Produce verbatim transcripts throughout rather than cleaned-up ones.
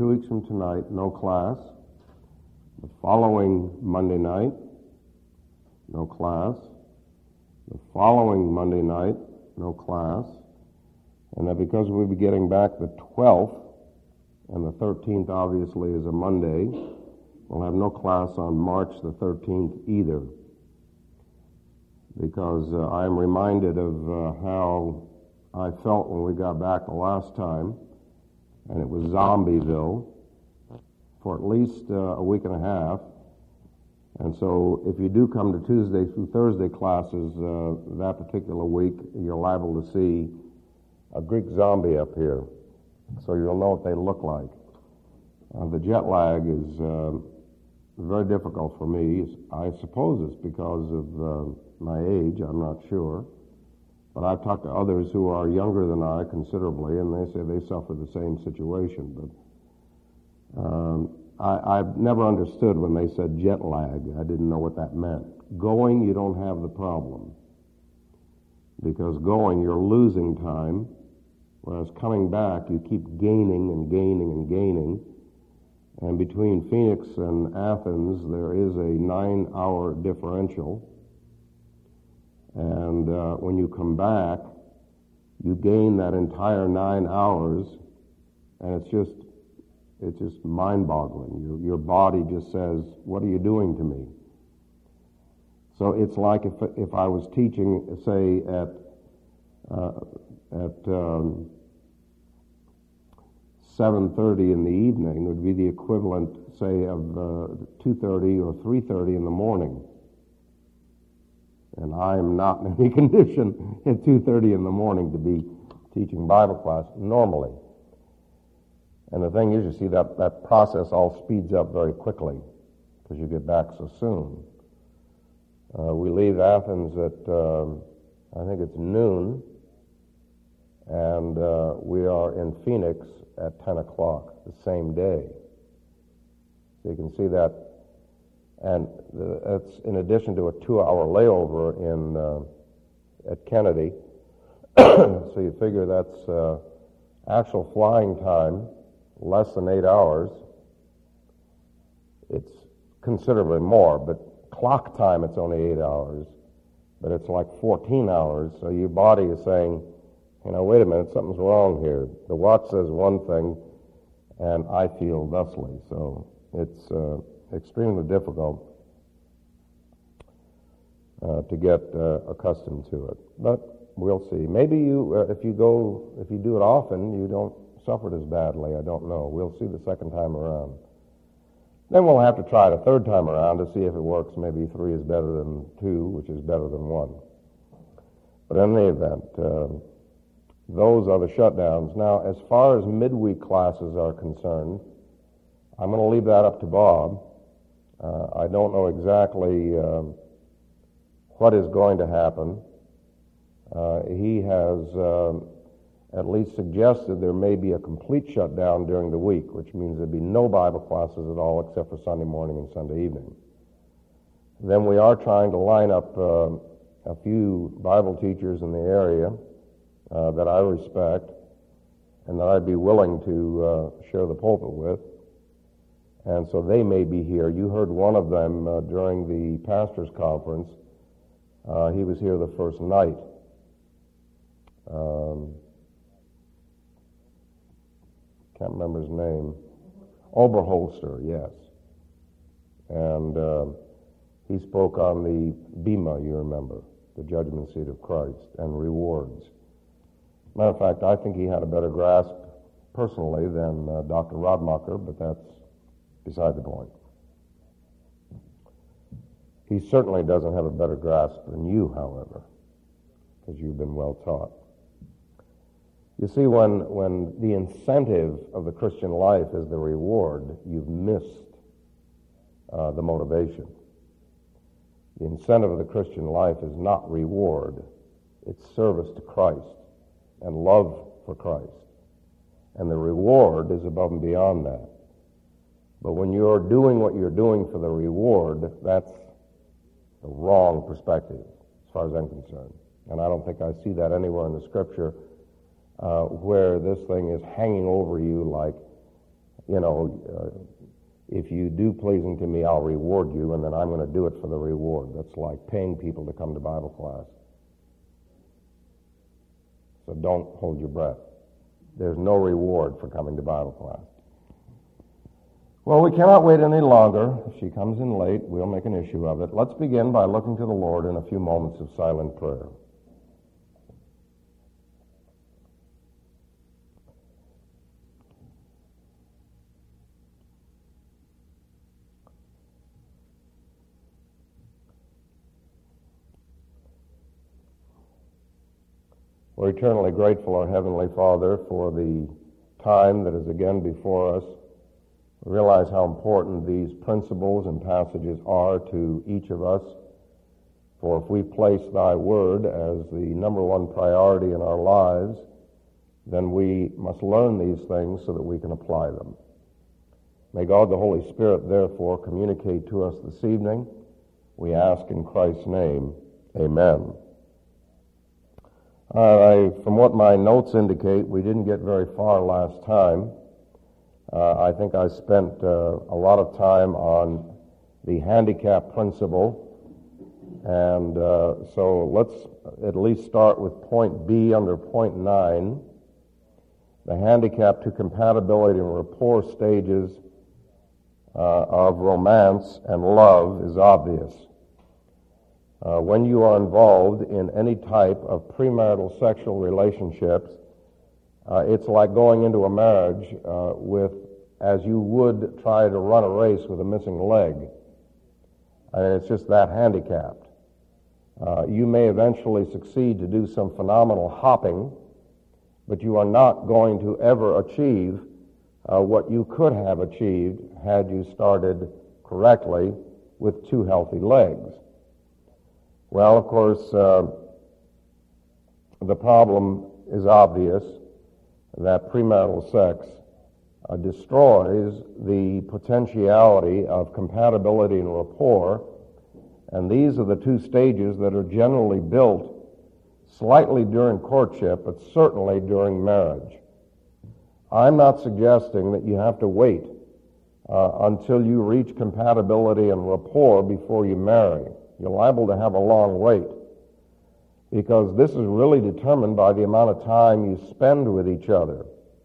two weeks from tonight, no class. The following Monday night, no class. The following Monday night, no class. And that because we'll be getting back the twelfth, and the thirteenth obviously is a Monday, we'll have no class on March the thirteenth either. Because uh, I am reminded of uh, how I felt when we got back the last time, and it was Zombieville for at least uh, a week and a half. And so if you do come to Tuesday through Thursday classes uh, that particular week, you're liable to see a Greek zombie up here. So you'll know what they look like. Uh, the jet lag is uh, very difficult for me. I suppose it's because of uh, my age, I'm not sure. But I've talked to others who are younger than I considerably, and they say they suffer the same situation. But um, I, I've never understood when they said jet lag. I didn't know what that meant. Going, you don't have the problem. Because going, you're losing time, whereas coming back, you keep gaining and gaining and gaining. And between Phoenix and Athens, there is a nine-hour differential. And uh, when you come back, you gain that entire nine hours, and it's just it's just mind-boggling. Your, your body just says, what are you doing to me? So it's like if if I was teaching, say, at uh, at um, seven thirty in the evening, it would be the equivalent, say, of uh, two thirty or three thirty in the morning. And I am not in any condition at two thirty in the morning to be teaching Bible class normally. And the thing is, you see, that, that process all speeds up very quickly because you get back so soon. Uh, we leave Athens at, um, I think it's noon, and uh, we are in Phoenix at ten o'clock the same day. So you can see that. And that's in addition to a two-hour layover in uh, at Kennedy. So you figure that's uh, actual flying time, less than eight hours. It's considerably more, but clock time it's only eight hours. But it's like fourteen hours, so your body is saying, you know, wait a minute, something's wrong here. The watch says one thing, and I feel thusly. So it's uh, extremely difficult uh, to get uh, accustomed to it. But we'll see. Maybe you, uh, if you go, if you do it often, you don't suffer it as badly. I don't know. We'll see the second time around. Then we'll have to try it a third time around to see if it works. Maybe three is better than two, which is better than one. But in any event, uh, those are the shutdowns. Now, as far as midweek classes are concerned, I'm going to leave that up to Bob. Uh, I don't know exactly um, what is going to happen. Uh, he has um, at least suggested there may be a complete shutdown during the week, which means there'd be no Bible classes at all except for Sunday morning and Sunday evening. Then we are trying to line up uh, a few Bible teachers in the area uh, that I respect and that I'd be willing to uh, share the pulpit with. And so they may be here. You heard one of them uh, during the pastor's conference. Uh, he was here the first night. Um, can't remember his name. Oberholster, yes. And uh, he spoke on the Bema, you remember, the judgment seat of Christ, and rewards. Matter of fact, I think he had a better grasp personally than uh, Doctor Rodmacher, but that's beside the point. He certainly doesn't have a better grasp than you, however, because you've been well taught. You see, when, when the incentive of the Christian life is the reward, you've missed uh, the motivation. The incentive of the Christian life is not reward. It's service to Christ and love for Christ. And the reward is above and beyond that. But when you're doing what you're doing for the reward, that's the wrong perspective, as far as I'm concerned. And I don't think I see that anywhere in the Scripture uh, where this thing is hanging over you like, you know, uh, if you do pleasing to me, I'll reward you, and then I'm going to do it for the reward. That's like paying people to come to Bible class. So don't hold your breath. There's no reward for coming to Bible class. Well, we cannot wait any longer. If she comes in late, we'll make an issue of it. Let's begin by looking to the Lord in a few moments of silent prayer. We're eternally grateful, our Heavenly Father, for the time that is again before us. We realize how important these principles and passages are to each of us. For if we place Thy Word as the number one priority in our lives, then we must learn these things so that we can apply them. May God the Holy Spirit, therefore, communicate to us this evening. We ask in Christ's name, amen. Uh, I, from what my notes indicate, we didn't get very far last time. Uh, I think I spent uh, a lot of time on the handicap principle, and uh, so let's at least start with point B under point nine. The handicap to compatibility and rapport stages uh, of romance and love is obvious. Uh, when you are involved in any type of premarital sexual relationships, uh, it's like going into a marriage uh, with, as you would try to run a race with a missing leg. And it's just that handicapped. Uh, you may eventually succeed to do some phenomenal hopping, but you are not going to ever achieve uh, what you could have achieved had you started correctly with two healthy legs. Well, of course, uh, the problem is obvious that premarital sex uh, destroys the potentiality of compatibility and rapport, and these are the two stages that are generally built slightly during courtship, but certainly during marriage. I'm not suggesting that you have to wait uh, until you reach compatibility and rapport before you marry. You're liable to have a long wait, because this is really determined by the amount of time you spend with each other.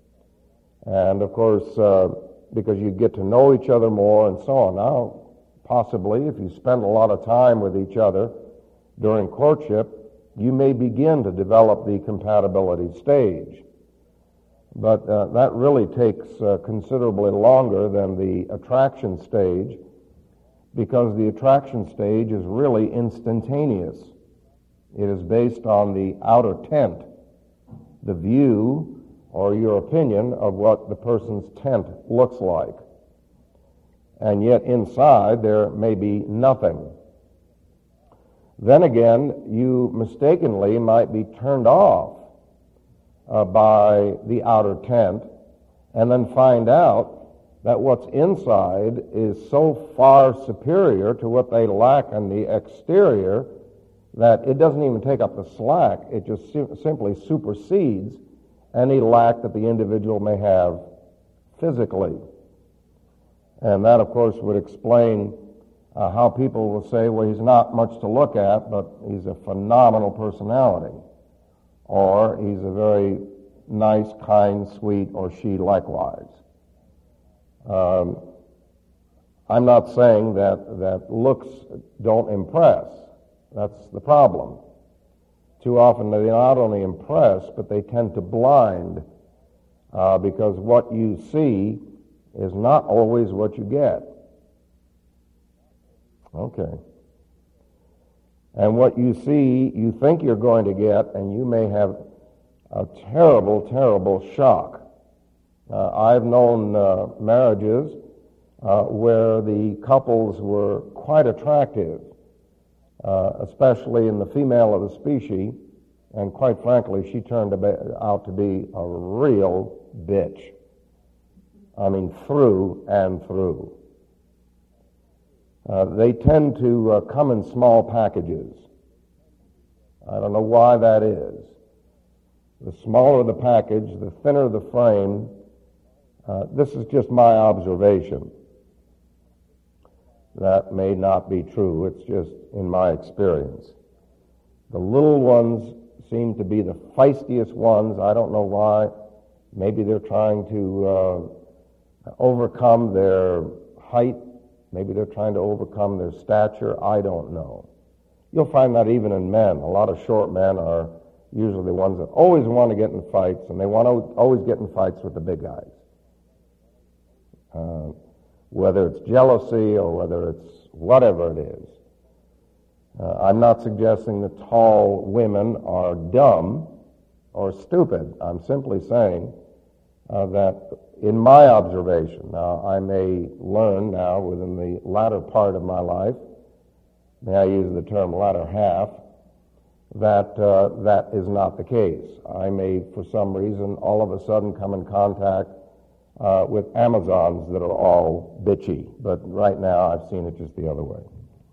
And of course, uh, because you get to know each other more and so on. Now, possibly, if you spend a lot of time with each other during courtship, you may begin to develop the compatibility stage. But uh, that really takes uh, considerably longer than the attraction stage, because the attraction stage is really instantaneous. It is based on the outer tent, the view or your opinion of what the person's tent looks like. And yet inside there may be nothing. Then again, you mistakenly might be turned off uh, by the outer tent, and then find out that what's inside is so far superior to what they lack on the exterior that it doesn't even take up the slack. It just sim- simply supersedes any lack that the individual may have physically. And that, of course, would explain uh, how people will say, well, he's not much to look at, but he's a phenomenal personality. Or he's a very nice, kind, sweet, or she likewise. Um, I'm not saying that, that looks don't impress. That's the problem. Too often they not only impress, but they tend to blind, uh, because what you see is not always what you get. Okay. And what you see, you think you're going to get, and you may have a terrible, terrible shock. Uh, I've known uh, marriages uh, where the couples were quite attractive, uh, especially in the female of the species, and quite frankly, she turned out to be a real bitch. I mean, through and through. Uh, they tend to uh, come in small packages. I don't know why that is. The smaller the package, the thinner the frame, Uh, this is just my observation. That may not be true. It's just in my experience. The little ones seem to be the feistiest ones. I don't know why. Maybe they're trying to uh, overcome their height. Maybe they're trying to overcome their stature. I don't know. You'll find that even in men. A lot of short men are usually the ones that always want to get in fights, and they want to always get in fights with the big guys. Uh, whether it's jealousy or whether it's whatever it is. Uh, I'm not suggesting that tall women are dumb or stupid. I'm simply saying uh, that in my observation, now I may learn now within the latter part of my life, may I use the term latter half, that uh, that is not the case. I may, for some reason, all of a sudden come in contact uh, with Amazons that are all bitchy, but right now I've seen it just the other way.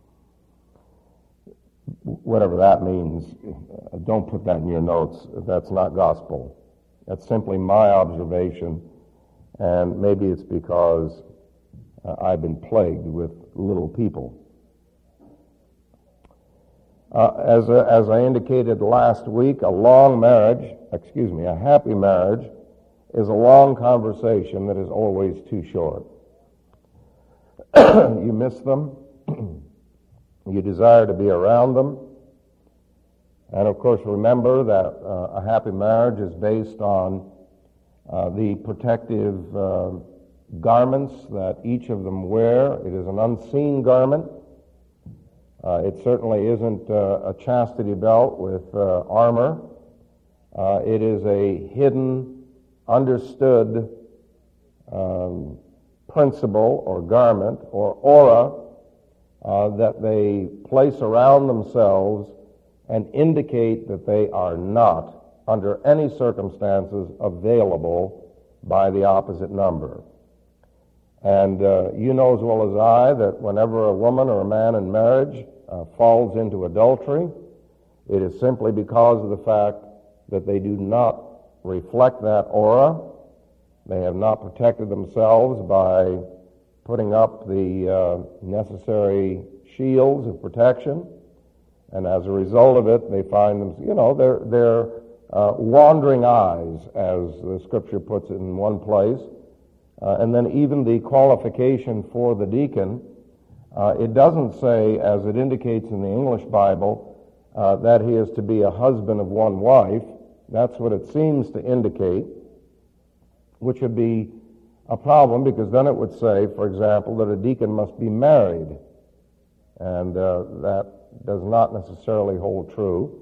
Whatever that means, don't put that in your notes. That's not gospel. That's simply my observation, and maybe it's because uh, I've been plagued with little people. Uh, as, a, as I indicated last week, a long marriage, excuse me, a happy marriage is a long conversation that is always too short. You miss them. You desire to be around them. And of course, remember that uh, a happy marriage is based on uh, the protective uh, garments that each of them wear. It is an unseen garment. Uh, it certainly isn't uh, a chastity belt with uh, armor. Uh, it is a hidden, understood um, principle or garment or aura uh, that they place around themselves and indicate that they are not, under any circumstances, available by the opposite number. And uh, you know as well as I that whenever a woman or a man in marriage uh, falls into adultery, it is simply because of the fact that they do not reflect that aura. They have not protected themselves by putting up the uh, necessary shields of protection. And as a result of it, they find them, you know, they're, they're uh, wandering eyes, as the scripture puts it in one place. Uh, and then even the qualification for the deacon, uh, it doesn't say, as it indicates in the English Bible, uh, that he is to be a husband of one wife. That's what it seems to indicate, which would be a problem, because then it would say, for example, that a deacon must be married. And uh, that does not necessarily hold true.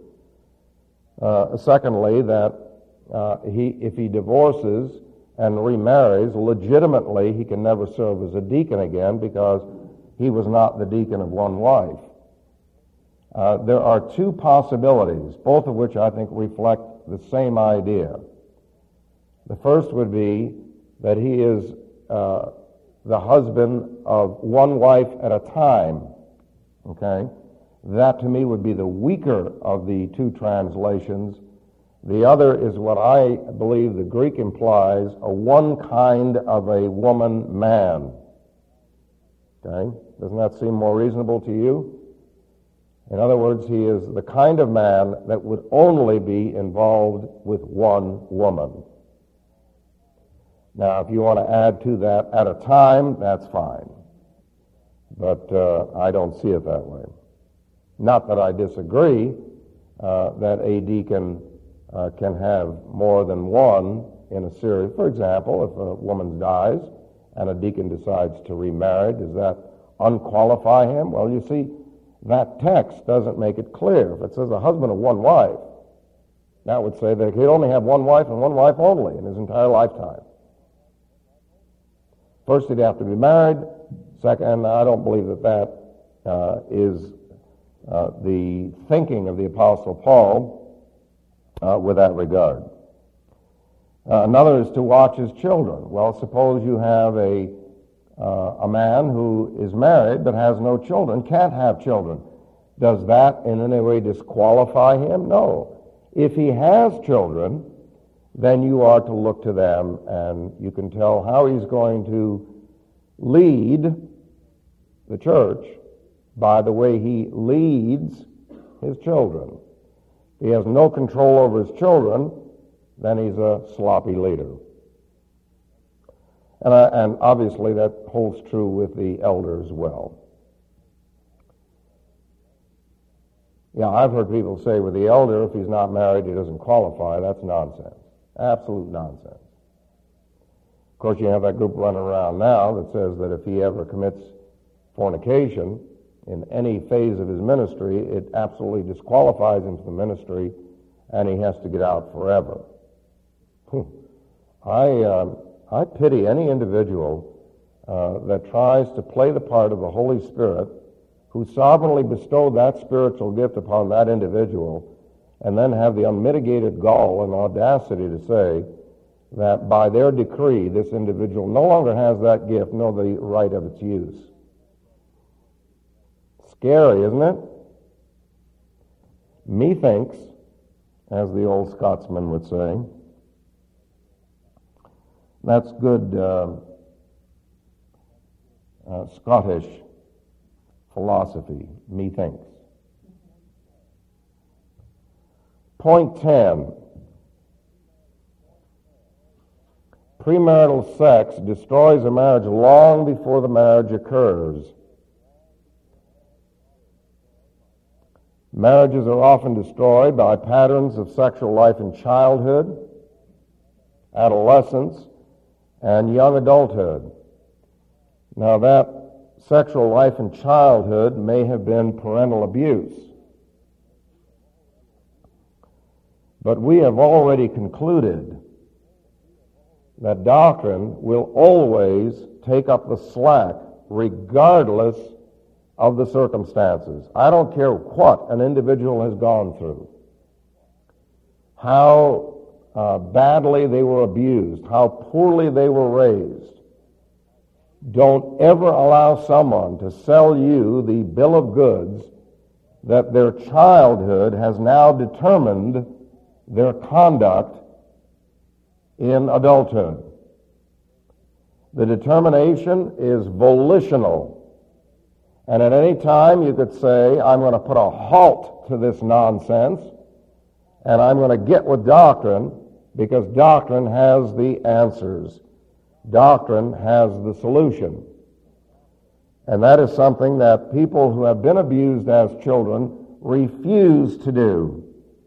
Uh, secondly, that uh, he, if he divorces and remarries, legitimately he can never serve as a deacon again because he was not the deacon of one wife. Uh, there are two possibilities, both of which I think reflect the same idea. The first would be that he is uh, the husband of one wife at a time. Okay? That to me would be the weaker of the two translations. The other is what I believe the Greek implies, a one kind of a woman man. Okay? Doesn't that seem more reasonable to you? In other words, he is the kind of man that would only be involved with one woman. Now, if you want to add to that at a time, that's fine. But uh, I don't see it that way. Not that I disagree uh, that a deacon uh, can have more than one in a series. For example, if a woman dies and a deacon decides to remarry, does that unqualify him? Well, you see, that text doesn't make it clear. If it says a husband of one wife, that would say that he'd only have one wife and one wife only in his entire lifetime. First, he'd have to be married. Second, I don't believe that that uh, is uh, the thinking of the Apostle Paul uh, with that regard. Uh, another is to watch his children. Well, suppose you have a uh, a man who is married but has no children, can't have children. Does that in any way disqualify him? No. If he has children then you are to look to them, and you can tell how he's going to lead the church by the way he leads his children. If he has no control over his children, then he's a sloppy leader. And, I, and obviously that holds true with the elder as well. Yeah, I've heard people say with the elder, if he's not married, he doesn't qualify. That's nonsense. Absolute nonsense. Of course, you have that group running around now that says that if he ever commits fornication in any phase of his ministry, it absolutely disqualifies him from the ministry, and he has to get out forever. I uh, I pity any individual uh, that tries to play the part of the Holy Spirit, who sovereignly bestowed that spiritual gift upon that individual, and then have the unmitigated gall and audacity to say that by their decree this individual no longer has that gift nor the right of its use. Scary, isn't it? Methinks, as the old Scotsman would say. That's good uh, uh, Scottish philosophy, methinks. Point ten. Premarital sex destroys a marriage long before the marriage occurs. Marriages are often destroyed by patterns of sexual life in childhood, adolescence, and young adulthood. Now, that sexual life in childhood may have been parental abuse. But we have already concluded that doctrine will always take up the slack regardless of the circumstances. I don't care what an individual has gone through, how uh, badly they were abused, how poorly they were raised. Don't ever allow someone to sell you the bill of goods that their childhood has now determined their conduct in adulthood. The determination is volitional. And at any time you could say, I'm going to put a halt to this nonsense, and I'm going to get with doctrine, because doctrine has the answers. Doctrine has the solution. And that is something that people who have been abused as children refuse to do.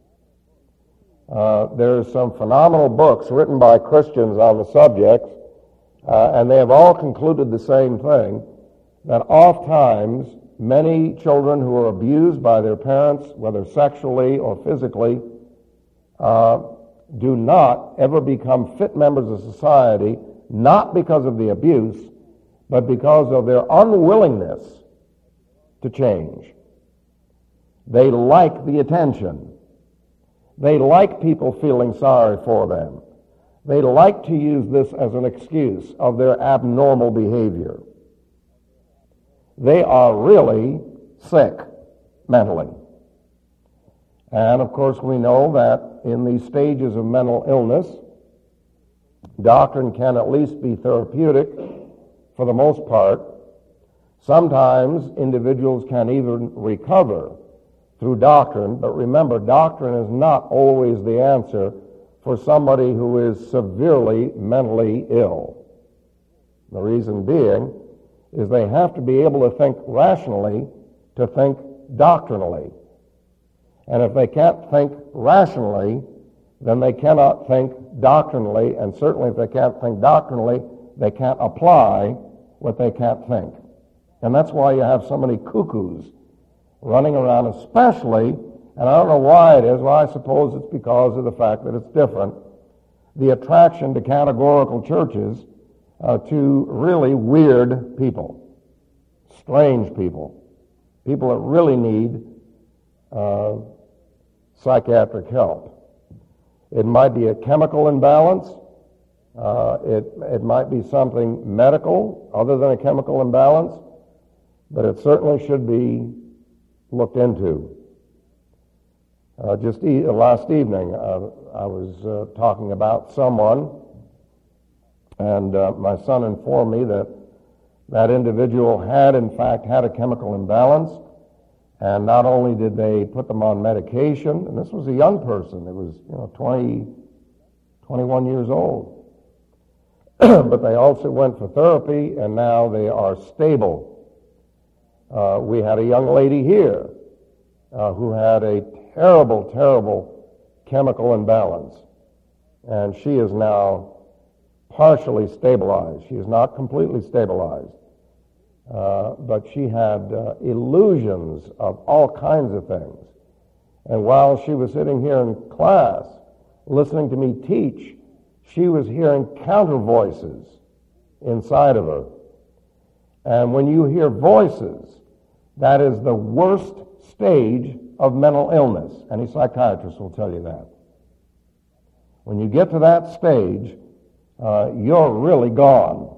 Uh, there's some phenomenal books written by Christians on the subject, uh, and they have all concluded the same thing, that oft times many children who are abused by their parents, whether sexually or physically, uh, do not ever become fit members of society, not because of the abuse, but because of their unwillingness to change. They like the attention. They like people feeling sorry for them. They like to use this as an excuse of their abnormal behavior. They are really sick mentally. And of course we know that in these stages of mental illness, doctrine can at least be therapeutic for the most part. Sometimes individuals can even recover through doctrine, but remember, doctrine is not always the answer for somebody who is severely mentally ill. The reason being is they have to be able to think rationally to think doctrinally. And if they can't think rationally, then they cannot think doctrinally, and certainly if they can't think doctrinally, they can't apply what they can't think. And that's why you have so many cuckoos running around, especially, and I don't know why it is, well, I suppose it's because of the fact that it's different, the attraction to categorical churches uh, to really weird people, strange people, people that really need uh, psychiatric help. It might be a chemical imbalance. Uh, it, it might be something medical other than a chemical imbalance, but it certainly should be looked into. Uh, just e- last evening, uh, I was uh, talking about someone, and uh, my son informed me that that individual had, in fact, had a chemical imbalance, and not only did they put them on medication, and this was a young person, it was, you know, twenty, twenty-one years old, but they also went for therapy, and now they are stable. Uh, we had a young lady here uh, who had a terrible, terrible chemical imbalance. And she is now partially stabilized. She is not completely stabilized. Uh, but she had uh, illusions of all kinds of things. And while she was sitting here in class, listening to me teach, she was hearing counter voices inside of her. And when you hear voices, that is the worst stage of mental illness. Any psychiatrist will tell you that. When you get to that stage, uh, you're really gone.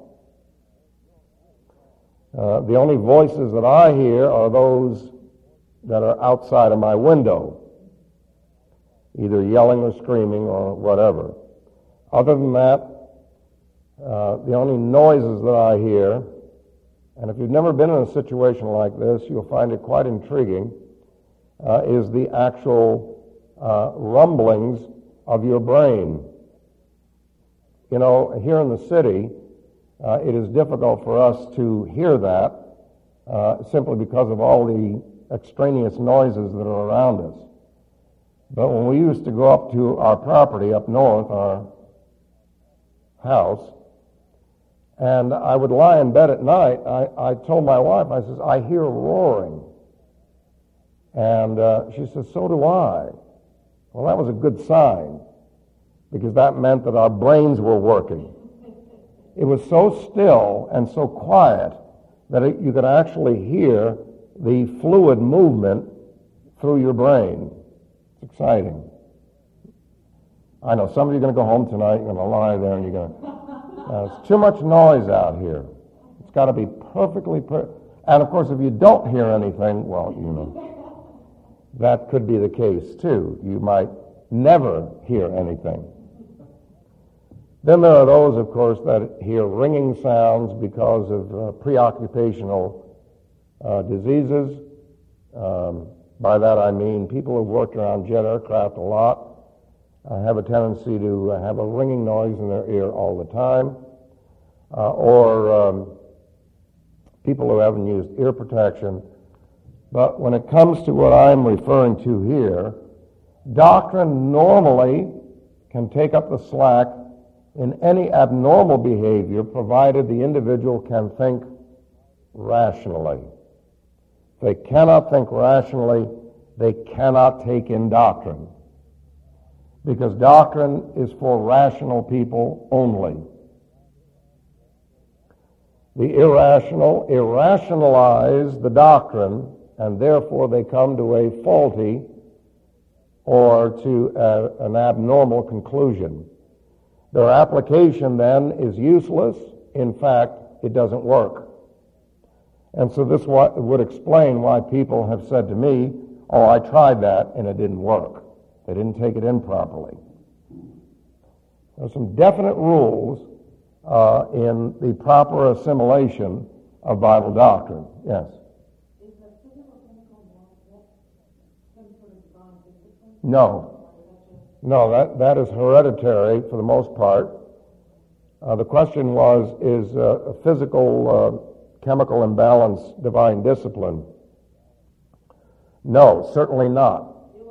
Uh, the only voices that I hear are those that are outside of my window, either yelling or screaming or whatever. Other than that, uh, the only noises that I hear, and if you've never been in a situation like this, you'll find it quite intriguing, Uh, is the actual uh, rumblings of your brain. You know, here in the city, uh, it is difficult for us to hear that uh, simply because of all the extraneous noises that are around us. But when we used to go up to our property up north, our house, and I would lie in bed at night, I, I told my wife, I says, I hear roaring. And uh, she says, so do I. Well, that was a good sign, because that meant that our brains were working. It was so still and so quiet that it, you could actually hear the fluid movement through your brain. It's exciting. I know some of you are going to go home tonight, you're going to lie there, and you're going to, uh, it's too much noise out here. It's got to be perfectly, per- and of course, if you don't hear anything, well, you know, that could be the case, too. You might never hear anything. Then there are those, of course, that hear ringing sounds because of uh, preoccupational uh, diseases. Um, by that I mean people who've worked around jet aircraft a lot uh, have a tendency to uh, have a ringing noise in their ear all the time. Uh, or um, people who haven't used ear protection. But when it comes to what I'm referring to here, doctrine normally can take up the slack in any abnormal behavior, provided the individual can think rationally. If they cannot think rationally, they cannot take in doctrine, because doctrine is for rational people only. The irrational irrationalize the doctrine, and therefore they come to a faulty or to a, an abnormal conclusion. Their application then is useless. In fact, it doesn't work. And so this would explain why people have said to me, oh, I tried that and it didn't work. They didn't take it in properly. There are some definite rules uh, in the proper assimilation of Bible doctrine. Yes? No. No, that, that is hereditary for the most part. Uh, the question was, is uh, a physical uh, chemical imbalance divine discipline? No, certainly not.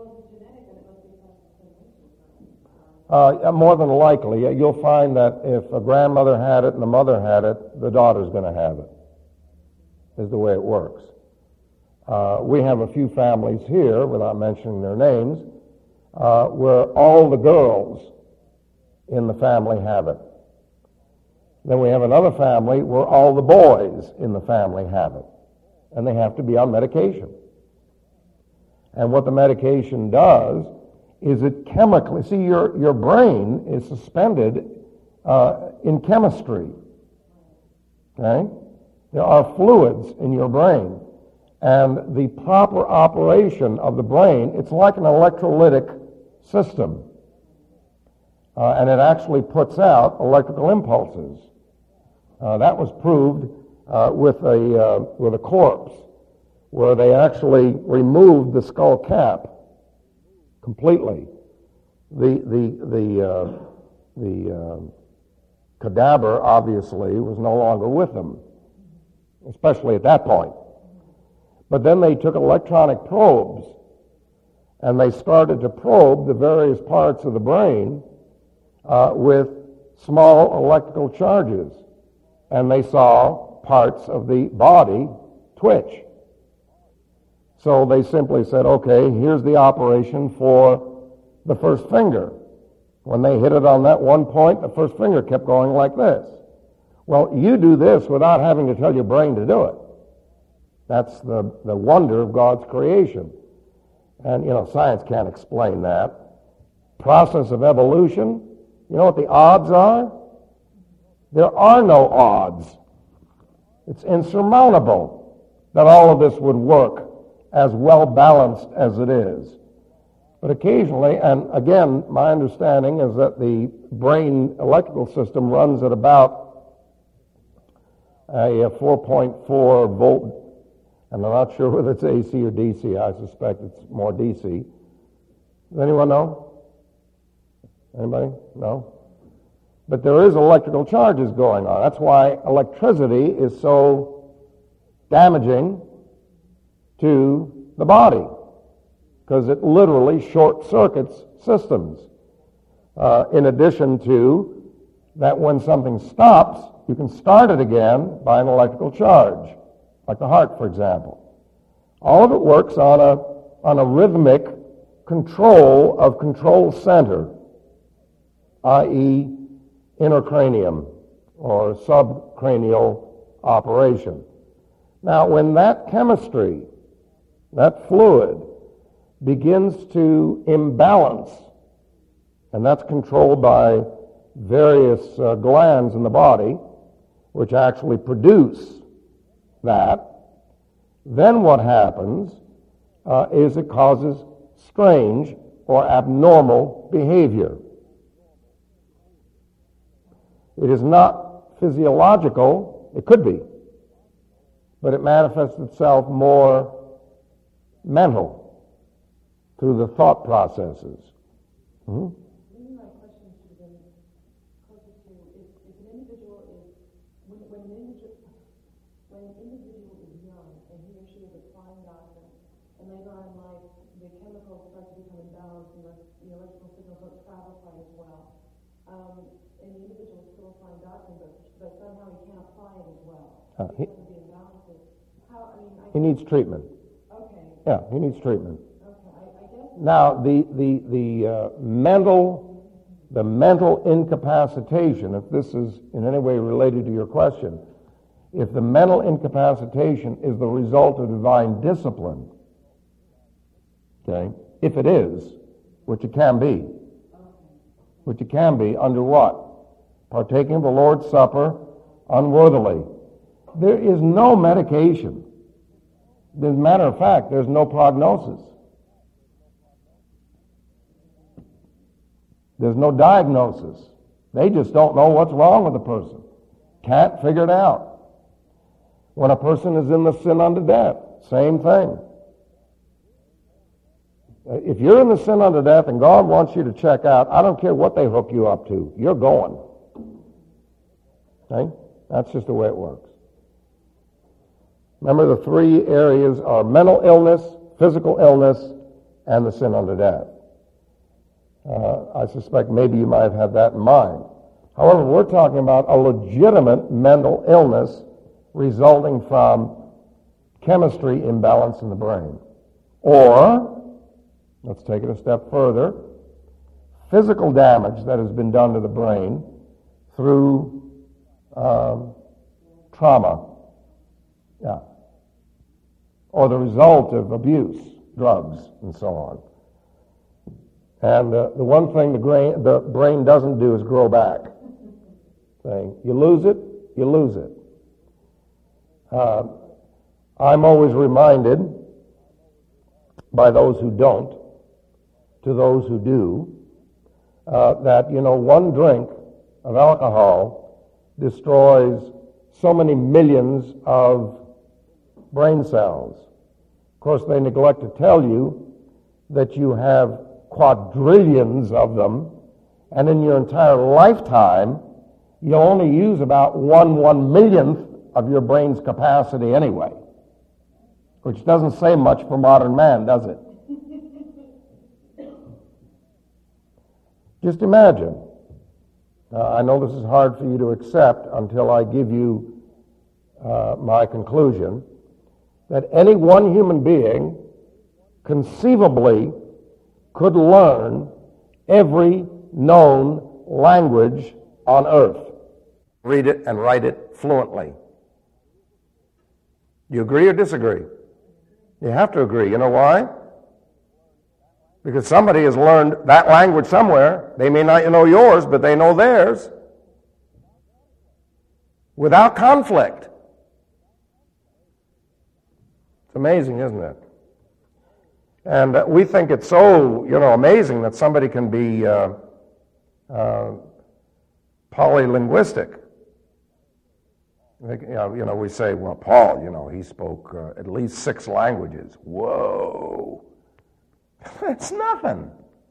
Uh, more than likely, you'll find that if a grandmother had it and the mother had it, the daughter's going to have it, is the way it works. Uh, we have a few families here, without mentioning their names, Uh, where all the girls in the family have it. Then we have another family where all the boys in the family have it, and they have to be on medication. And what the medication does is it chemically, see, your, your brain is suspended uh, in chemistry. Okay? There are fluids in your brain, And the proper operation of the brain, it's like an electrolytic system. Uh, and it actually puts out electrical impulses. Uh, that was proved uh, with a uh, with a corpse, where they actually removed the skull cap completely. The the the uh, the uh, cadaver obviously was no longer with them, especially at that point. But then they took electronic probes and they started to probe the various parts of the brain uh, with small electrical charges, and they saw parts of the body twitch. So they simply said, okay, here's the operation for the first finger. When they hit it on that one point, the first finger kept going like this. Well, you do this without having to tell your brain to do it. That's the, the wonder of God's creation. And, you know, science can't explain that. Process of evolution, you know what the odds are? There are no odds. It's insurmountable that all of this would work as well balanced as it is. But occasionally, and again, my understanding is that the brain electrical system runs at about a four point four volt, and I'm not sure whether it's A C or D C. I suspect it's more D C. Does anyone know? Anybody? No? But there is electrical charges going on. That's why electricity is so damaging to the body, because it literally short circuits systems. Uh, in addition to that, when something stops, you can start it again by an electrical charge, like the heart, for example. All of it works on a on a rhythmic control of control center, that is intracranium or subcranial operation. Now, when that chemistry, that fluid, begins to imbalance, and that's controlled by various uh, glands in the body, which actually produce that, then what happens uh, is it causes strange or abnormal behavior. It is not physiological, it could be, but it manifests itself more mental through the thought processes. Mm-hmm. Maybe my question should have been closer to if, if an individual is, when, when, an individual, when an individual is young and he or she is a fine doctor, and later on in life the chemicals start to become imbalanced and the, the electrical signals don't travel quite as well. Um, and the individual is still a fine doctor, but, but somehow he can't apply it as well. Uh, he, because of the imbalances. How, I mean, I he needs treatment. Okay. Yeah, he needs treatment. Okay, I, I guess. Now, the the the uh, mental the mental incapacitation, if this is in any way related to your question, if the mental incapacitation is the result of divine discipline, okay, if it is, which it can be, which it can be, under what? Partaking of the Lord's Supper unworthily. There is no medication. As a matter of fact, there's no prognosis. There's no diagnosis. They just don't know what's wrong with the person. Can't figure it out. When a person is in the sin unto death, same thing. If you're in the sin unto death and God wants you to check out, I don't care what they hook you up to. You're going. Okay? That's just the way it works. Remember, the three areas are mental illness, physical illness, and the sin unto death. Uh, I suspect maybe you might have had that in mind. However, we're talking about a legitimate mental illness resulting from chemistry imbalance in the brain. Or, let's take it a step further, physical damage that has been done to the brain through um, trauma. Yeah. Or the result of abuse, drugs, and so on. And uh, the one thing the, gra- the brain doesn't do is grow back. Saying, you lose it, you lose it. Uh, I'm always reminded by those who don't, to those who do, uh, that, you know, one drink of alcohol destroys so many millions of brain cells. Of course, they neglect to tell you that you have quadrillions of them, and in your entire lifetime, you only use about one one millionth of your brain's capacity anyway, which doesn't say much for modern man, does it? Just imagine. Uh, I know this is hard for you to accept until I give you uh, my conclusion, that any one human being conceivably could learn every known language on earth. Read it and write it fluently. You agree or disagree? You have to agree. You know why? Because somebody has learned that language somewhere. They may not know yours, but they know theirs. Without conflict. It's amazing, isn't it? And uh, we think it's so, you know, amazing that somebody can be uh, uh, polylinguistic. You know, you know, we say, well, Paul, you know, he spoke uh, at least six languages. Whoa. That's nothing.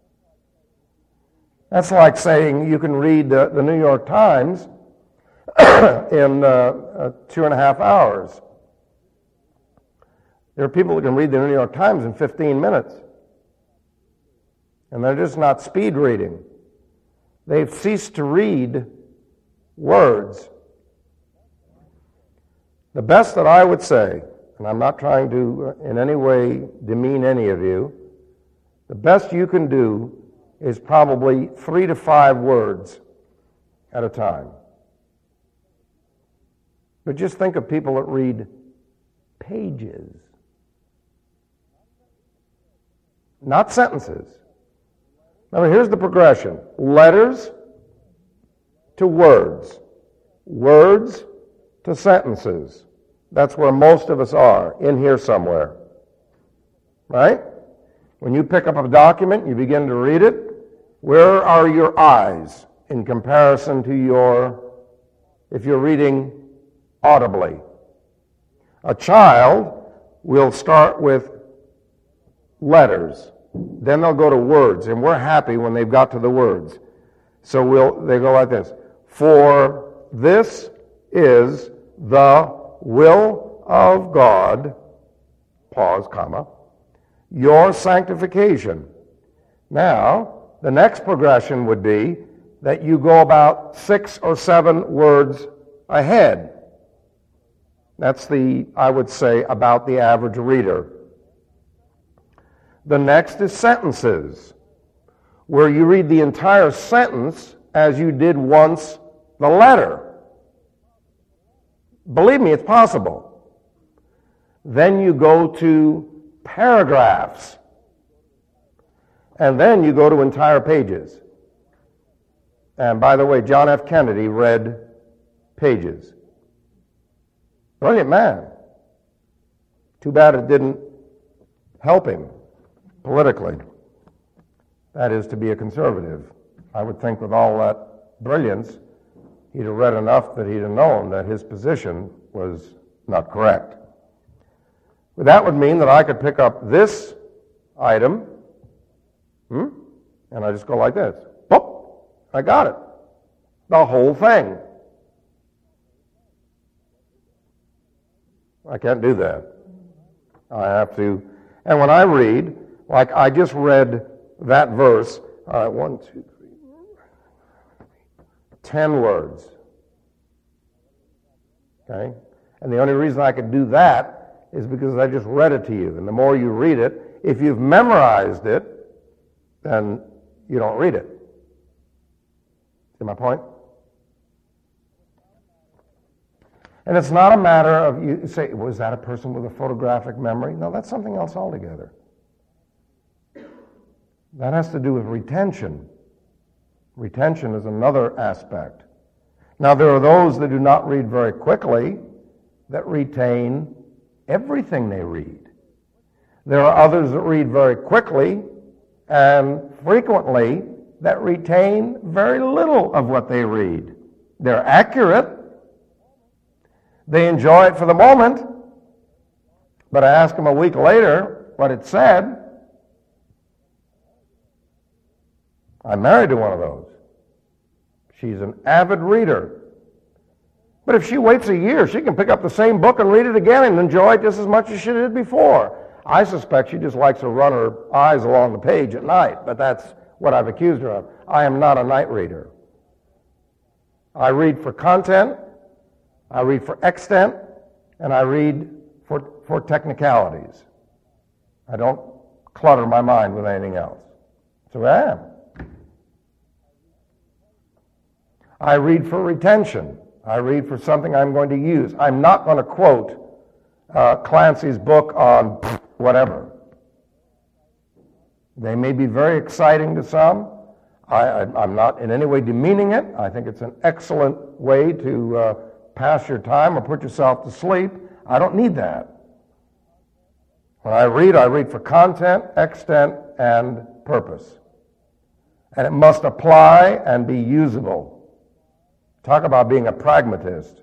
That's like saying you can read uh, the New York Times in uh, uh, two and a half hours. There are people who can read the New York Times in fifteen minutes. And they're just not speed reading. They've ceased to read words. The best that I would say, and I'm not trying to in any way demean any of you, the best you can do is probably three to five words at a time. But just think of people that read pages. Not sentences. Now here's the progression. Letters to words. Words to sentences. That's where most of us are, in here somewhere. Right? When you pick up a document, you begin to read it, where are your eyes in comparison to your, if you're reading audibly? A child will start with letters, then they'll go to words, and we're happy when they've got to the words. So we'll they go like this. For this is the will of God, pause, comma, your sanctification. Now, the next progression would be that you go about six or seven words ahead. That's the, I would say, about the average reader. The next is sentences, where you read the entire sentence as you did once the letter. Believe me, it's possible. Then you go to paragraphs. And then you go to entire pages. And by the way, John F. Kennedy read pages. Brilliant man. Too bad it didn't help him politically. That is, to be a conservative. I would think with all that brilliance, he'd have read enough that he'd have known that his position was not correct. But that would mean that I could pick up this item, hmm, and I just go like this. Boop! I got it. The whole thing. I can't do that. I have to, and when I read, like I just read that verse, all right, one, two, three, ten words. Okay? And the only reason I could do that is because I just read it to you. And the more you read it, if you've memorized it, then you don't read it. See my point? And it's not a matter of, you say, was that a person with a photographic memory? No, that's something else altogether. That has to do with retention. Retention is another aspect. Now, there are those that do not read very quickly that retain everything they read. There are others that read very quickly and frequently that retain very little of what they read. They're accurate. They enjoy it for the moment. But I ask them a week later what it said. I'm married to one of those. She's an avid reader. But if she waits a year, she can pick up the same book and read it again and enjoy it just as much as she did before. I suspect she just likes to run her eyes along the page at night, but that's what I've accused her of. I am not a night reader. I read for content, I read for extent, and I read for, for technicalities. I don't clutter my mind with anything else. So I am. I read for retention. I read for something I'm going to use. I'm not going to quote uh, Clancy's book on whatever. They may be very exciting to some. I, I, I'm not in any way demeaning it. I think it's an excellent way to uh, pass your time or put yourself to sleep. I don't need that. When I read, I read for content, extent, and purpose. And it must apply and be usable. Talk about being a pragmatist.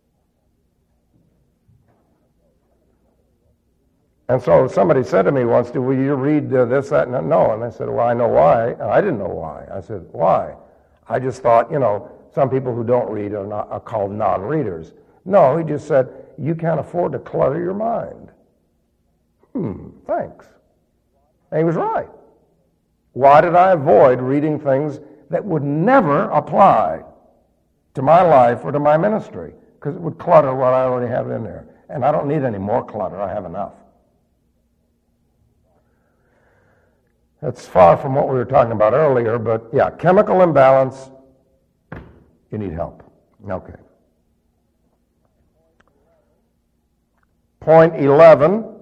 And so somebody said to me once, will you read uh, this, that, and no? And I said, well, I know why. And I didn't know why. I said, why? I just thought, you know, some people who don't read are, not, are called non-readers. No, he just said, you can't afford to clutter your mind. Hmm, thanks. And he was right. Why did I avoid reading things that would never apply to my life or to my ministry? Because it would clutter what I already have in there. And I don't need any more clutter. I have enough. That's far from what we were talking about earlier, but yeah, chemical imbalance, you need help. Okay. Point eleven.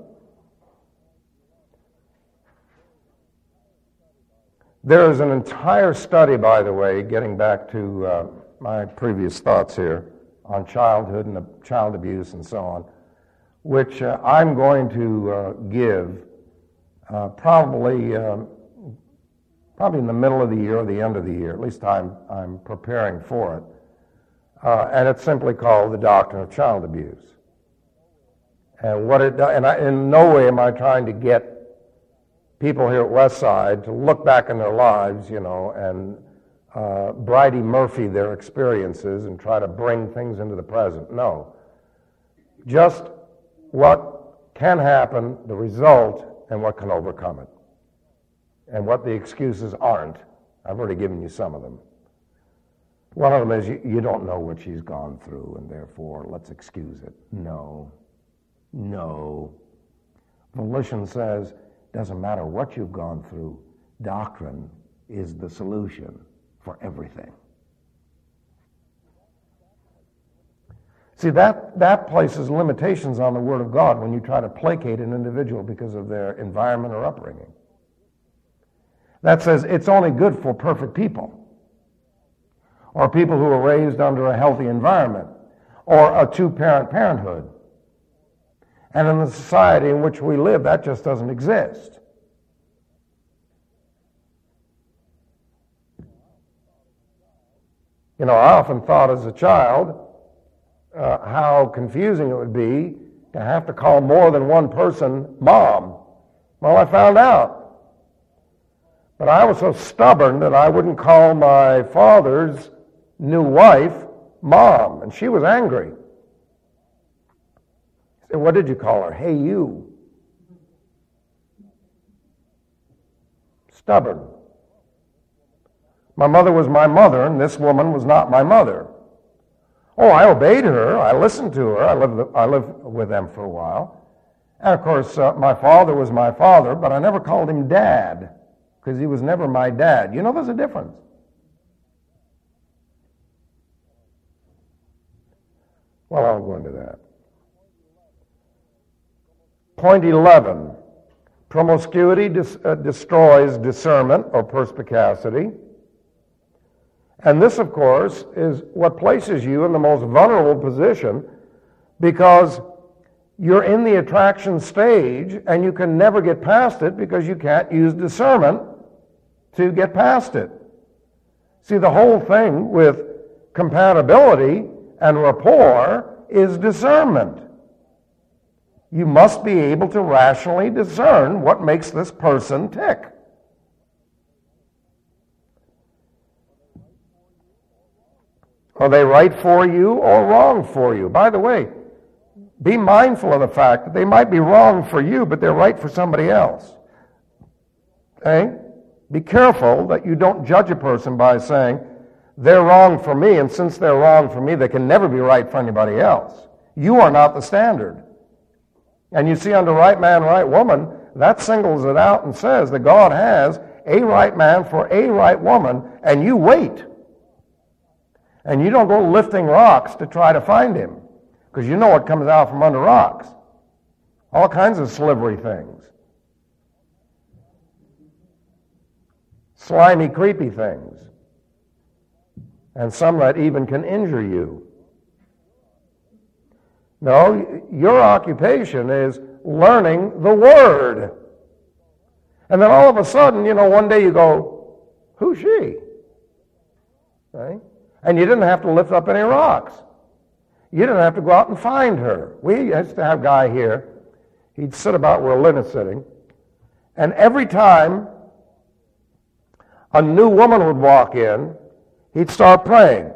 There is an entire study, by the way, getting back to uh, my previous thoughts here on childhood and uh, child abuse and so on, which uh, I'm going to uh, give uh, probably um, probably in the middle of the year or the end of the year. At least I'm I'm preparing for it, uh, and it's simply called the Doctrine of Child Abuse. And what it and I, in no way am I trying to get people here at Westside to look back in their lives, you know, and uh, Bridie Murphy their experiences and try to bring things into the present. No. Just what can happen, the result, and what can overcome it. And what the excuses aren't. I've already given you some of them. One of them is you, you don't know what she's gone through, and therefore let's excuse it. No. No. Volition says, doesn't matter what you've gone through, doctrine is the solution for everything. See, that, that places limitations on the Word of God when you try to placate an individual because of their environment or upbringing. That says it's only good for perfect people, or people who are raised under a healthy environment, or a two-parent parenthood. And in the society in which we live, that just doesn't exist. You know, I often thought as a child uh, how confusing it would be to have to call more than one person mom. Well, I found out. But I was so stubborn that I wouldn't call my father's new wife mom, and she was angry. And what did you call her? Hey, you. Stubborn. My mother was my mother, and this woman was not my mother. Oh, I obeyed her. I listened to her. I lived, I lived with them for a while. And, of course, uh, my father was my father, but I never called him Dad, because he was never my dad. You know, there's a difference. Well, I'll go into that. Point eleven, promiscuity dis, uh, destroys discernment or perspicacity. And this, of course, is what places you in the most vulnerable position, because you're in the attraction stage and you can never get past it because you can't use discernment to get past it. See, the whole thing with compatibility and rapport is discernment. You must be able to rationally discern what makes this person tick. Are they right for you or wrong for you? By the way, be mindful of the fact that they might be wrong for you, but they're right for somebody else. Okay? Be careful that you don't judge a person by saying, they're wrong for me, and since they're wrong for me, they can never be right for anybody else. You are not the standard. And you see, under right man, right woman, that singles it out and says that God has a right man for a right woman, and you wait. And you don't go lifting rocks to try to find him, because you know what comes out from under rocks. All kinds of slivery things. Slimy, creepy things. And some that even can injure you. No, your occupation is learning the Word. And then all of a sudden, you know, one day you go, who's she? Right? And you didn't have to lift up any rocks. You didn't have to go out and find her. We used to have a guy here. He'd sit about where Lynn is sitting. And every time a new woman would walk in, he'd start praying.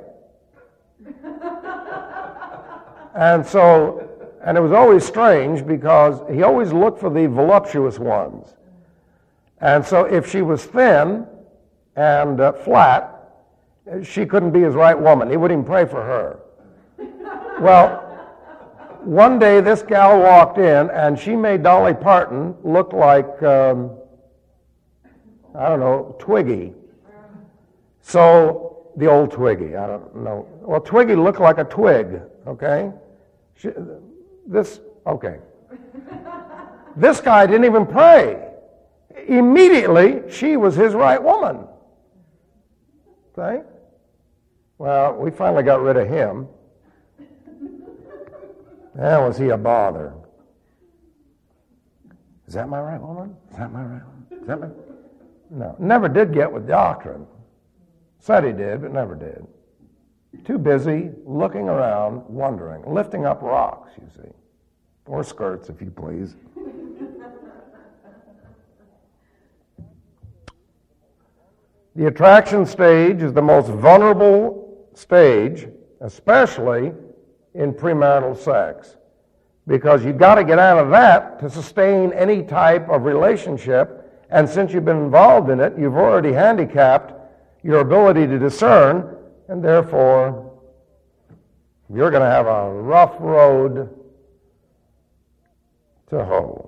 And so, and it was always strange because he always looked for the voluptuous ones. And so if she was thin and uh, flat, she couldn't be his right woman. He wouldn't even pray for her. Well, one day this gal walked in and she made Dolly Parton look like, um, I don't know, Twiggy. So, the old Twiggy, I don't know. Well, Twiggy looked like a twig, okay? She, this, okay. This guy didn't even pray. Immediately, she was his right woman. Okay? Well, we finally got rid of him. Man, was he a bother. Is that my right woman? Is that my right woman? Is that my... No, never did get with doctrine. Said he did, but never did. Too busy looking around, wondering, lifting up rocks, you see. Or skirts, if you please. The attraction stage is the most vulnerable stage, especially in premarital sex, because you've got to get out of that to sustain any type of relationship, and since you've been involved in it, you've already handicapped your ability to discern, and therefore you're going to have a rough road to hoe.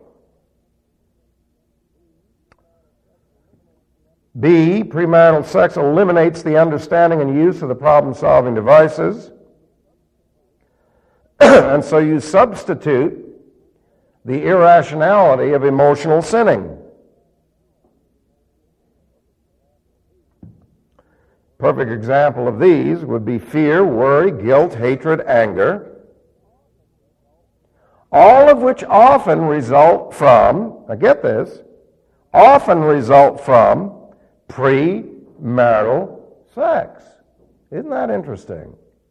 B, premarital sex eliminates the understanding and use of the problem-solving devices. And so you substitute the irrationality of emotional sinning. Perfect example of these would be fear, worry, guilt, hatred, anger, all of which often result from, now get this, often result from premarital sex. Isn't that interesting?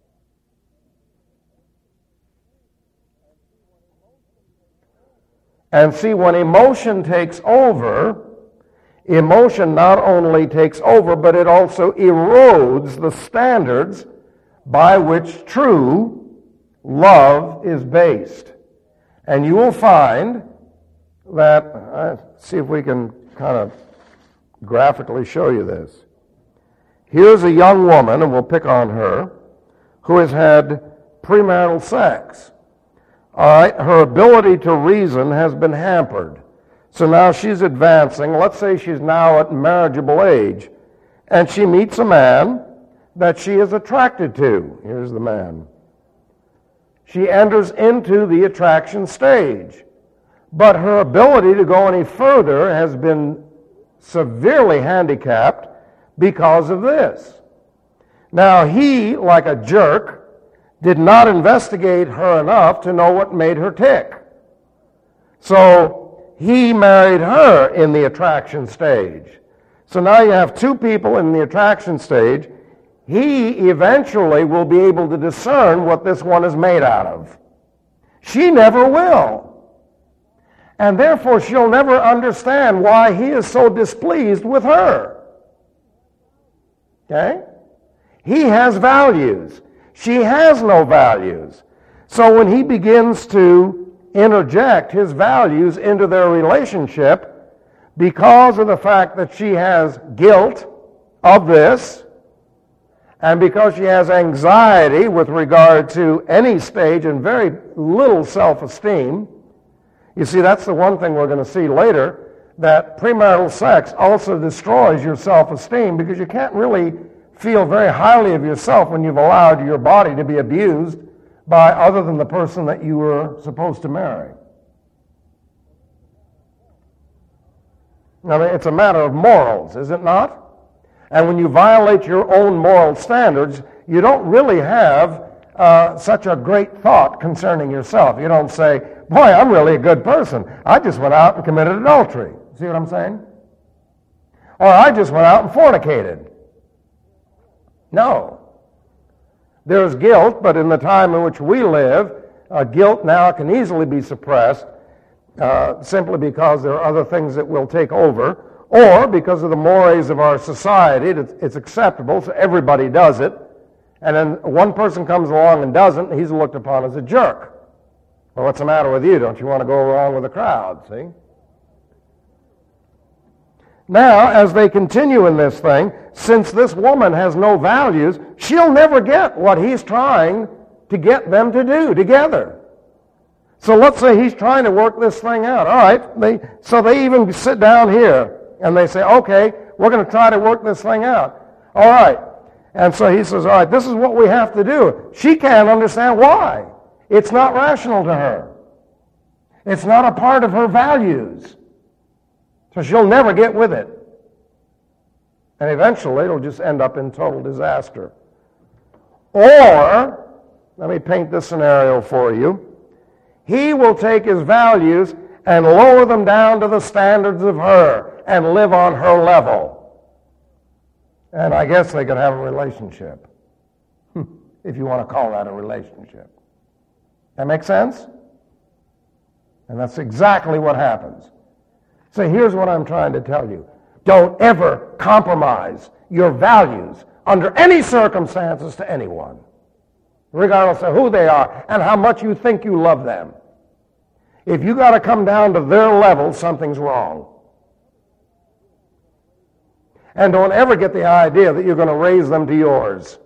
And see, when emotion takes over, emotion not only takes over, but it also erodes the standards by which true love is based. And you will find that, uh, see if we can kind of graphically show you this. Here's a young woman, and we'll pick on her, who has had premarital sex. All right, her ability to reason has been hampered. So now she's advancing. Let's say she's now at marriageable age, and she meets a man that she is attracted to. Here's the man. She enters into the attraction stage, but her ability to go any further has been severely handicapped because of this. Now he, like a jerk, did not investigate her enough to know what made her tick. So he married her in the attraction stage. So now you have two people in the attraction stage. He eventually will be able to discern what this one is made out of. She never will. And therefore she'll never understand why he is so displeased with her. Okay? He has values. She has no values. So when he begins to interject his values into their relationship, because of the fact that she has guilt of this, and because she has anxiety with regard to any stage and very little self-esteem, you see, that's the one thing we're going to see later, that premarital sex also destroys your self-esteem, because you can't really feel very highly of yourself when you've allowed your body to be abused by other than the person that you were supposed to marry. I mean, it's a matter of morals, is it not? And when you violate your own moral standards, you don't really have uh, such a great thought concerning yourself. You don't say, boy, I'm really a good person. I just went out and committed adultery. See what I'm saying? Or I just went out and fornicated. No. There's guilt, but in the time in which we live, uh, guilt now can easily be suppressed uh, simply because there are other things that will take over, or because of the mores of our society. It's, it's acceptable, so everybody does it. And then one person comes along and doesn't, and he's looked upon as a jerk. Well, what's the matter with you? Don't you want to go along with the crowd, see? Now, as they continue in this thing, since this woman has no values, she'll never get what he's trying to get them to do together. So let's say he's trying to work this thing out. All right, they, so they even sit down here and they say, okay, we're going to try to work this thing out. All right. And so he says, all right, this is what we have to do. She can't understand why. It's not rational to her. It's not a part of her values. So she'll never get with it. And eventually it'll just end up in total disaster. Or, let me paint this scenario for you. He will take his values and lower them down to the standards of her and live on her level. And I guess they could have a relationship, if you want to call that a relationship. That make sense? And that's exactly what happens. So here's what I'm trying to tell you. Don't ever compromise your values under any circumstances to anyone, regardless of who they are and how much you think you love them. If you got to come down to their level, something's wrong. And don't ever get the idea that you're going to raise them to yours.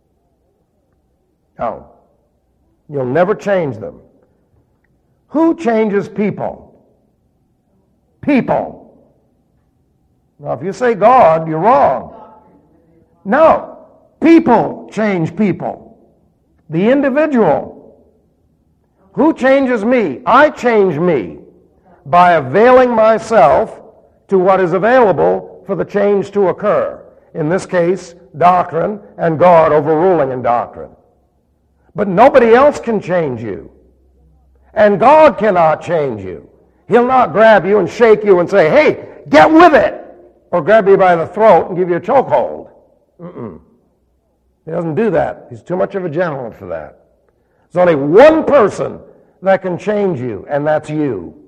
No. You'll never change them. Who changes people? People. Now, if you say God, you're wrong. No. People change people. The individual. Who changes me? I change me by availing myself to what is available for the change to occur. In this case, doctrine and God overruling in doctrine. But nobody else can change you. And God cannot change you. He'll not grab you and shake you and say, hey, get with it. Or grab you by the throat and give you a chokehold. Mm-mm. He doesn't do that. He's too much of a gentleman for that. There's only one person that can change you, and that's you.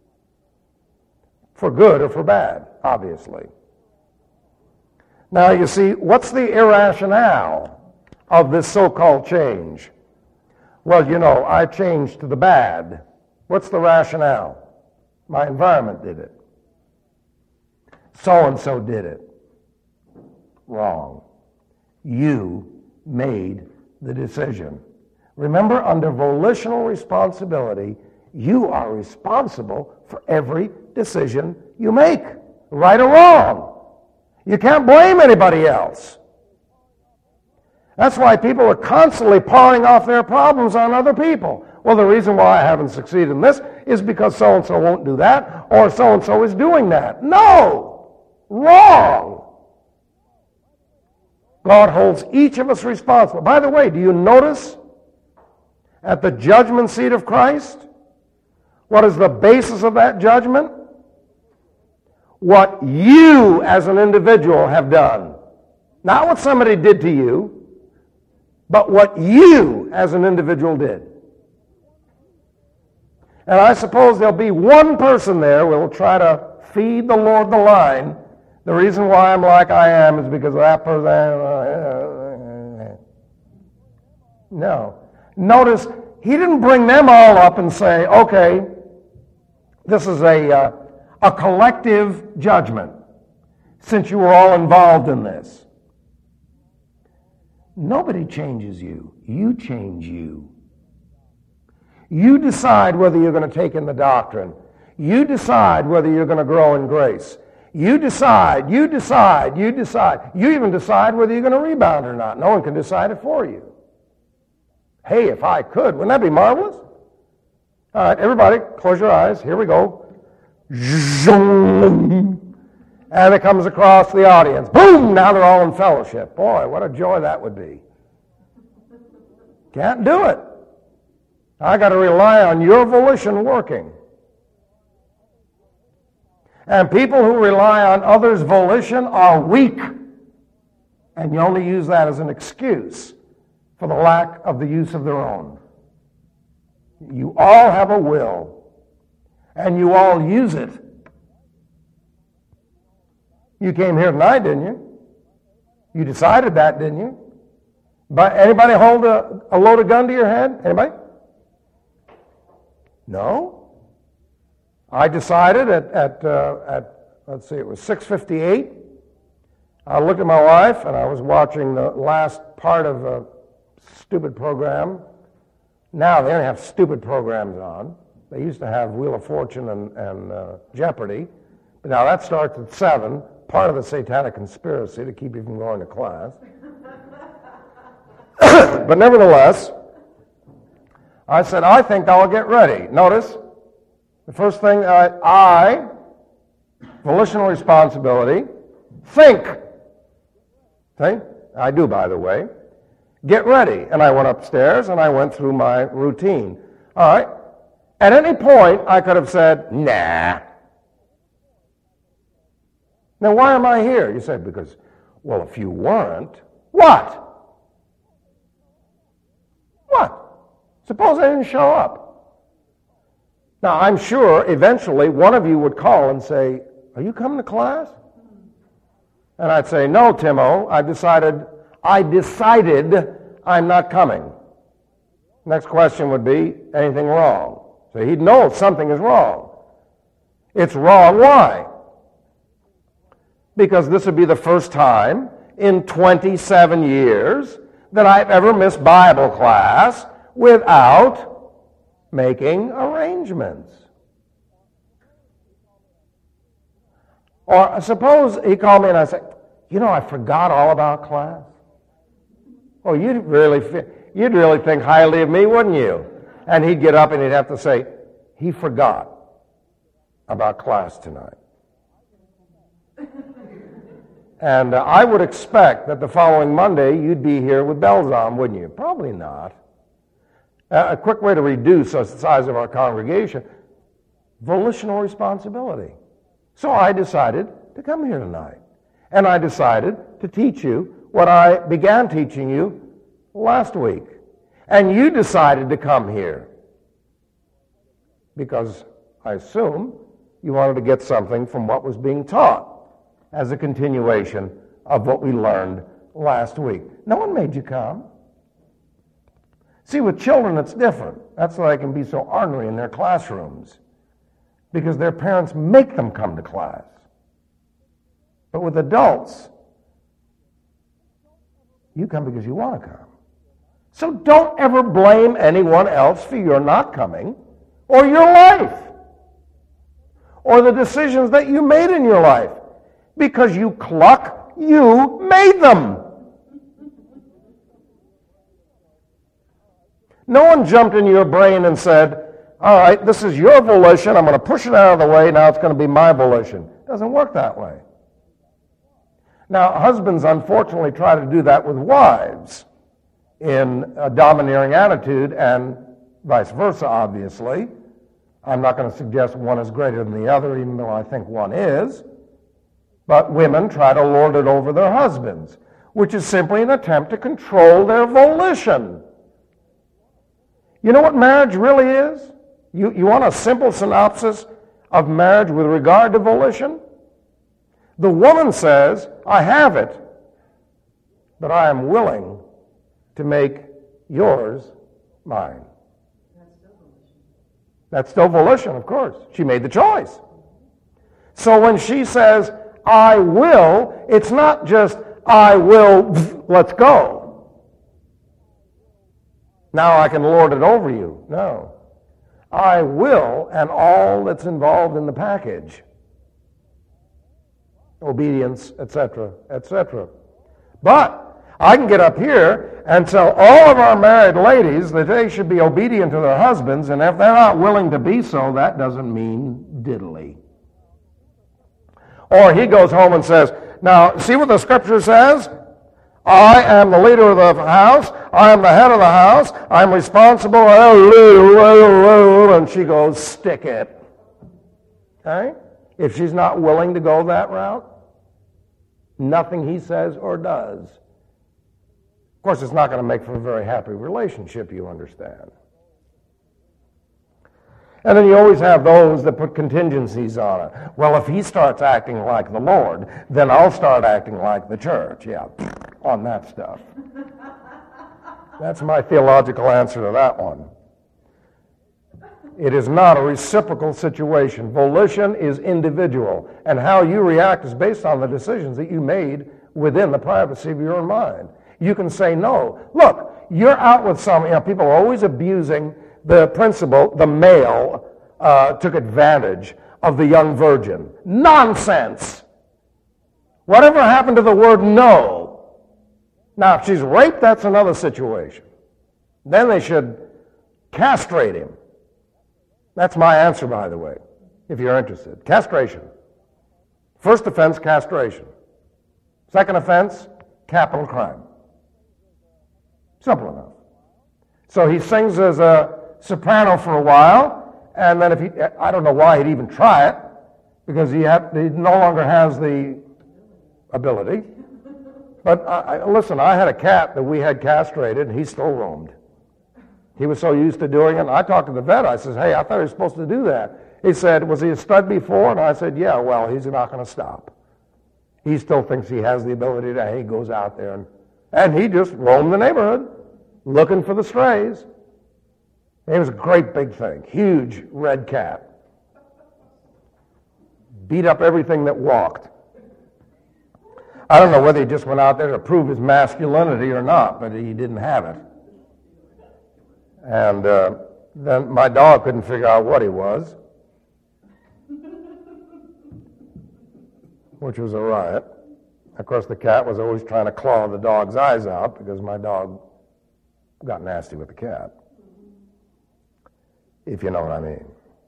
For good or for bad, obviously. Now, you see, what's the irrationale of this so-called change? Well, you know, I changed to the bad. What's the rationale? My environment did it. So-and-so did it. Wrong. You made the decision. Remember, under volitional responsibility, you are responsible for every decision you make, right or wrong. You can't blame anybody else. That's why people are constantly pawing off their problems on other people. Well, the reason why I haven't succeeded in this is because so-and-so won't do that, or so-and-so is doing that. No! Wrong! God holds each of us responsible. By the way, do you notice at the judgment seat of Christ, What is the basis of that judgment? What you as an individual have done. Not what somebody did to you, but what you as an individual did. And I suppose there'll be one person there who will try to feed the Lord the line. The reason why I'm like I am is because of that person. No. Notice, he didn't bring them all up and say, okay, this is a, uh, a collective judgment, since you were all involved in this. Nobody changes you. You change you. You decide whether you're going to take in the doctrine. You decide whether you're going to grow in grace. You decide, you decide, you decide. You even decide whether you're going to rebound or not. No one can decide it for you. Hey, if I could, wouldn't that be marvelous? All right, everybody, close your eyes. Here we go. And it comes across the audience. Boom! Now they're all in fellowship. Boy, what a joy that would be. Can't do it. I got to rely on your volition working. And people who rely on others' volition are weak. And you only use that as an excuse for the lack of the use of their own. You all have a will, and you all use it. You came here tonight, didn't you? You decided that, didn't you? But anybody hold a, a loaded gun to your head? Anybody? No. I decided at, at, uh, at let's see, it was six fifty-eight. I looked at my wife, and I was watching the last part of a stupid program. Now they only have stupid programs on. They used to have Wheel of Fortune and, and uh, Jeopardy. But now that starts at seven, part of the satanic conspiracy to keep you from going to class. But nevertheless, I said, I think I'll get ready. Notice, the first thing, I, I volitional responsibility, think. Okay? I do, by the way. Get ready. And I went upstairs and I went through my routine. All right. At any point, I could have said, nah. Now, why am I here? You say, because, well, if you weren't, what? What? Suppose I didn't show up. Now, I'm sure eventually one of you would call and say, are you coming to class? And I'd say, no, Timo, I decided, I decided I'm not coming. Next question would be, anything wrong? So he'd know something is wrong. It's wrong, why? Because this would be the first time in twenty-seven years that I've ever missed Bible class without making arrangements. Or suppose he called me and I said, you know, I forgot all about class. Oh, you'd really, you'd really think highly of me, wouldn't you? And he'd get up and he'd have to say, he forgot about class tonight. And uh, I would expect that the following Monday you'd be here with bells on, wouldn't you? Probably not. Uh, a quick way to reduce the size of our congregation, volitional responsibility. So I decided to come here tonight. And I decided to teach you what I began teaching you last week. And you decided to come here because I assume you wanted to get something from what was being taught as a continuation of what we learned last week. No one made you come. See, with children, it's different. That's why they can be so ornery in their classrooms, because their parents make them come to class. But with adults, you come because you want to come. So don't ever blame anyone else for your not coming, or your life, or the decisions that you made in your life. Because you cluck, you made them. No one jumped in your brain and said, all right, this is your volition, I'm going to push it out of the way, now it's going to be my volition. It doesn't work that way. Now, husbands unfortunately try to do that with wives in a domineering attitude, and vice versa, obviously. I'm not going to suggest one is greater than the other, even though I think one is. But women try to lord it over their husbands, which is simply an attempt to control their volition. You know what marriage really is? You, you want a simple synopsis of marriage with regard to volition? The woman says, I have it, but I am willing to make yours mine. That's still volition, of course. She made the choice. So when she says, I will, it's not just, I will, let's go. Now I can lord it over you. No. I will, and all that's involved in the package. Obedience, et cetera, et cetera. But I can get up here and tell all of our married ladies that they should be obedient to their husbands, and if they're not willing to be so, that doesn't mean diddly. Or he goes home and says, now, see what the scripture says? I am the leader of the house. I am the head of the house. I'm responsible. And she goes, stick it. Okay? If she's not willing to go that route, nothing he says or does. Of course, it's not going to make for a very happy relationship, you understand. And then you always have those that put contingencies on it. Well, if he starts acting like the Lord, then I'll start acting like the church. Yeah, on that stuff. That's my theological answer to that one. It is not a reciprocal situation. Volition is individual, and how you react is based on the decisions that you made within the privacy of your own mind. You can say no. Look, you're out with some, you know, people are always abusing the principle, the male uh, took advantage of the young virgin. Nonsense. Whatever happened to the word no? Now, if she's raped, that's another situation. Then they should castrate him. That's my answer, by the way, if you're interested. Castration. First offense, castration. Second offense, capital crime. Simple enough. So he sings as a soprano for a while, and then if he, I don't know why he'd even try it, because he, had, he no longer has the ability. But I, I, listen, I had a cat that we had castrated, and he still roamed. He was so used to doing it. And I talked to the vet. I said, hey, I thought he was supposed to do that. He said, was he a stud before? And I said, yeah, well, he's not going to stop. He still thinks he has the ability to, he goes out there, and, and he just roamed the neighborhood looking for the strays. It was a great big thing, huge red cat. Beat up everything that walked. I don't know whether he just went out there to prove his masculinity or not, but he didn't have it. And uh, then my dog couldn't figure out what he was, which was a riot. Of course, the cat was always trying to claw the dog's eyes out because my dog got nasty with the cat, if you know what I mean.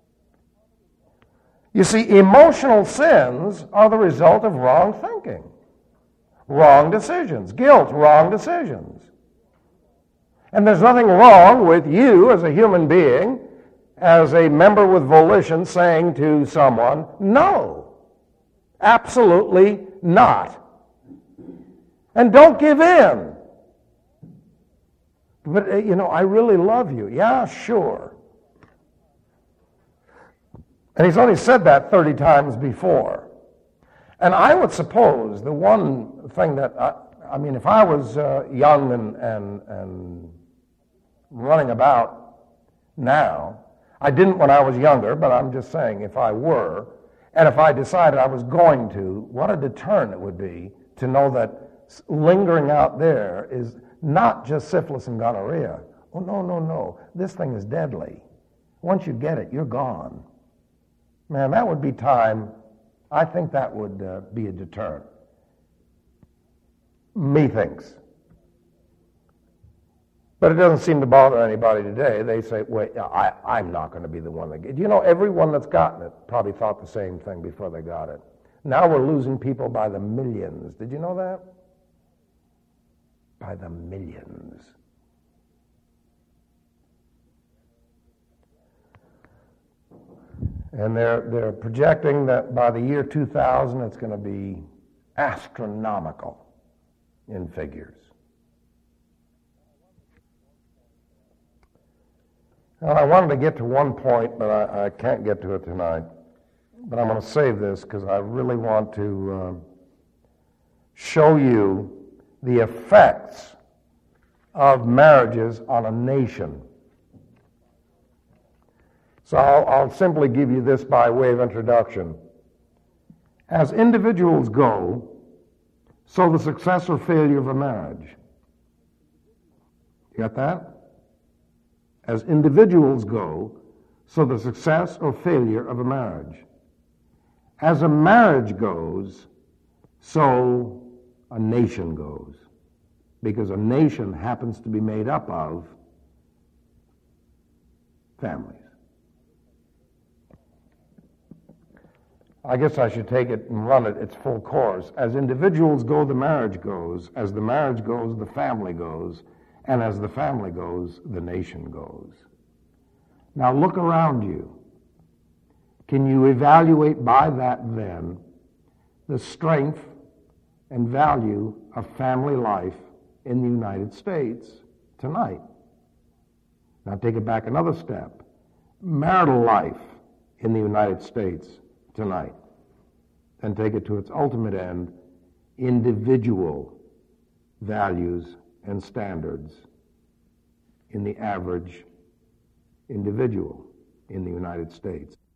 You see, emotional sins are the result of wrong thinking, wrong decisions, guilt, wrong decisions. And there's nothing wrong with you as a human being, as a member with volition, saying to someone, no, absolutely not. And don't give in. But, uh, you know, I really love you. Yeah, sure. And he's only said that thirty times before. And I would suppose the one thing that, I, I mean, if I was uh, young and, and, and running about now, I didn't when I was younger, but I'm just saying if I were, and if I decided I was going to, what a deterrent it would be to know that lingering out there is not just syphilis and gonorrhea. Oh, no, no, no. This thing is deadly. Once you get it, you're gone. Man, that would be time. I think that would uh, be a deterrent. Methinks. But it doesn't seem to bother anybody today. They say, wait, I, I'm not going to be the one that gets it. You know, everyone that's gotten it probably thought the same thing before they got it. Now we're losing people by the millions. Did you know that? By the millions. And they're, they're projecting that by the year two thousand, it's going to be astronomical in figures. Well, I wanted to get to one point, but I, I can't get to it tonight. But I'm going to save this because I really want to uh, show you the effects of marriages on a nation. So I'll, I'll simply give you this by way of introduction. As individuals go, so the success or failure of a marriage. You got that? As individuals go, so the success or failure of a marriage. As a marriage goes, so a nation goes. Because a nation happens to be made up of families. I guess I should take it and run it its full course. As individuals go, the marriage goes. As the marriage goes, the family goes. And as the family goes, the nation goes. Now look around you. Can you evaluate by that then the strength and value of family life in the United States tonight? Now take it back another step. Marital life in the United States tonight. And take it to its ultimate end, individual values and standards in the average individual in the United States.